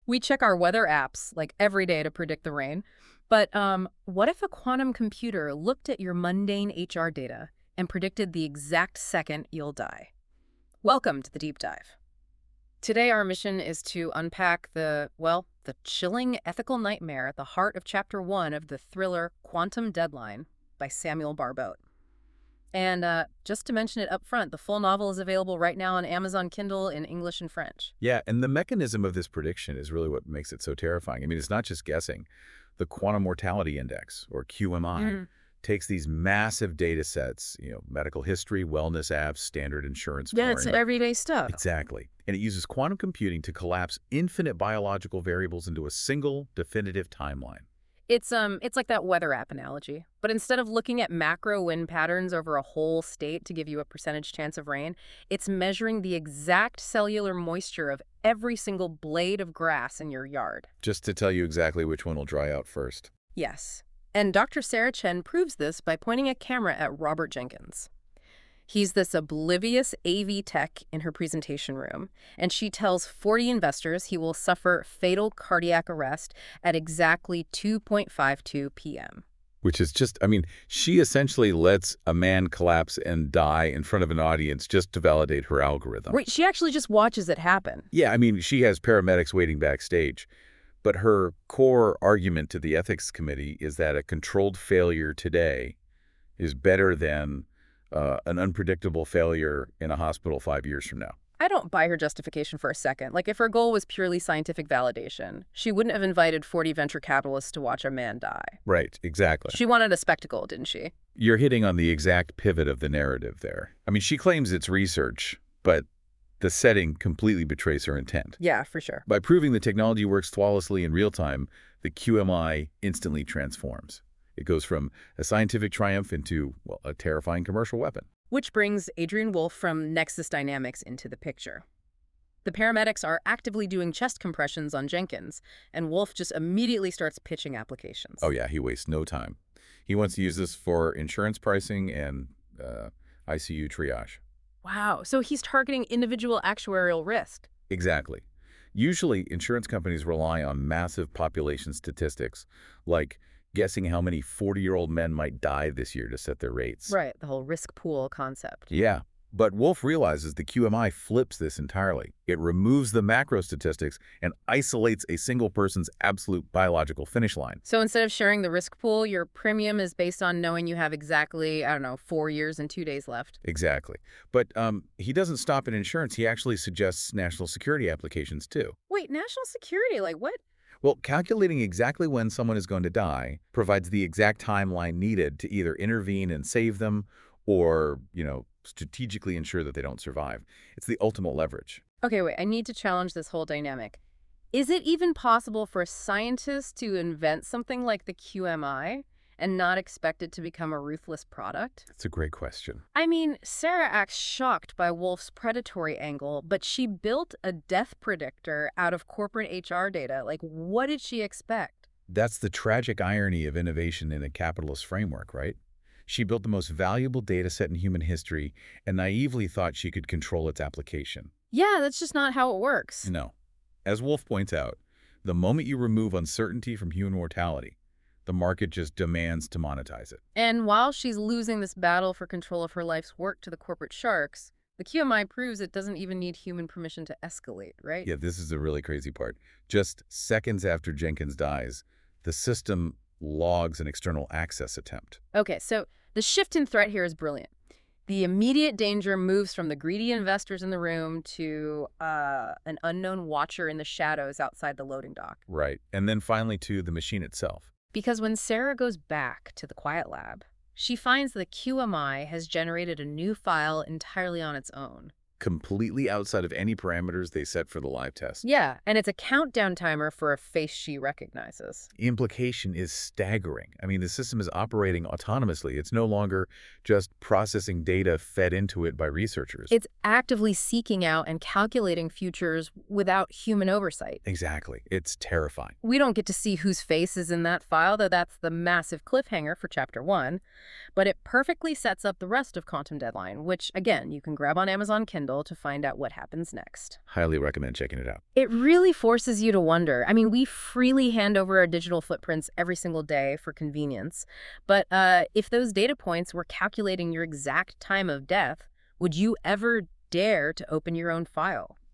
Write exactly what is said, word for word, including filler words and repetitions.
We check our weather apps like every day to predict the rain. But um, what if a quantum computer looked at your mundane H R data and predicted the exact second you'll die? Welcome to the deep dive. Today, our mission is to unpack the, well, the chilling ethical nightmare at the heart of Chapter One of the thriller Quantum Deadline by Samuel Barboat. And uh, just to mention it up front, the full novel is available right now on Amazon Kindle in English and French. Yeah, and the mechanism of this prediction is really what makes it so terrifying. I mean, it's not just guessing. The Quantum Mortality Index, or Q M I, Mm. takes these massive data sets, you know, medical history, wellness apps, standard insurance Yeah, it's scoring. everyday stuff. Exactly. And it uses quantum computing to collapse infinite biological variables into a single, definitive timeline. It's um, it's like that weather app analogy. But instead of looking at macro wind patterns over a whole state to give you a percentage chance of rain, it's measuring the exact cellular moisture of every single blade of grass in your yard. Just to tell you exactly which one will dry out first. Yes. And Doctor Sarah Chen proves this by pointing a camera at Robert Jenkins. He's this oblivious A V tech in her presentation room, and she tells forty investors he will suffer fatal cardiac arrest at exactly two point five two p m Which is just, I mean, she essentially lets a man collapse and die in front of an audience just to validate her algorithm. Wait, she actually just watches it happen. Yeah, I mean, she has paramedics waiting backstage. But her core argument to the ethics committee is that a controlled failure today is better than uh, an unpredictable failure in a hospital five years from now. I don't buy her justification for a second. Like, if her goal was purely scientific validation, she wouldn't have invited forty venture capitalists to watch a man die. Right, exactly. She wanted a spectacle, didn't she? You're hitting on the exact pivot of the narrative there. I mean, she claims it's research, but the setting completely betrays her intent. Yeah, for sure. By proving the technology works flawlessly in real time, the Q M I instantly transforms. It goes from a scientific triumph into, well, a terrifying commercial weapon. Which brings Adrian Wolf from Nexus Dynamics into the picture. The paramedics are actively doing chest compressions on Jenkins, and Wolf just immediately starts pitching applications. Oh, yeah, he wastes no time. He wants to use this for insurance pricing and uh, I C U triage. Wow, so he's targeting individual actuarial risk. Exactly. Usually, insurance companies rely on massive population statistics, like guessing how many forty-year-old men might die this year to set their rates. Right, the whole risk pool concept. Yeah, but Wolf realizes the Q M I flips this entirely. It removes the macro statistics and isolates a single person's absolute biological finish line. So instead of sharing the risk pool, your premium is based on knowing you have exactly, I don't know, four years and two days left. Exactly. But um, he doesn't stop at insurance. He actually suggests national security applications, too. Wait, national security, like what? Well, calculating exactly when someone is going to die provides the exact timeline needed to either intervene and save them or, you know, strategically ensure that they don't survive. It's the ultimate leverage. Okay, wait, I need to challenge this whole dynamic. Is it even possible for scientists to invent something like the Q M I and not expect it to become a ruthless product? That's a great question. I mean, Sarah acts shocked by Wolf's predatory angle, but she built a death predictor out of corporate H R data. Like, what did she expect? That's the tragic irony of innovation in a capitalist framework, right? She built the most valuable data set in human history and naively thought she could control its application. Yeah, that's just not how it works. No. As Wolf points out, the moment you remove uncertainty from human mortality, the market just demands to monetize it. And while she's losing this battle for control of her life's work to the corporate sharks, the Q M I proves it doesn't even need human permission to escalate, right? Yeah, this is the really crazy part. Just seconds after Jenkins dies, the system logs an external access attempt. Okay, so the shift in threat here is brilliant. The immediate danger moves from the greedy investors in the room to uh, an unknown watcher in the shadows outside the loading dock. Right. And then finally to the machine itself. Because when Sarah goes back to the quiet lab, she finds the Q M I has generated a new file entirely on its own. Completely outside of any parameters they set for the live test. Yeah, and it's a countdown timer for a face she recognizes. Implication is staggering. I mean, the system is operating autonomously. It's no longer just processing data fed into it by researchers. It's actively seeking out and calculating futures without human oversight. Exactly. It's terrifying. We don't get to see whose face is in that file, though that's the massive cliffhanger for Chapter one. But it perfectly sets up the rest of Quantum Deadline, which, again, you can grab on Amazon Kindle to find out what happens next. Highly recommend checking it out. It really forces you to wonder. I mean, we freely hand over our digital footprints every single day for convenience. But uh, if those data points were calculating your exact time of death, would you ever dare to open your own file?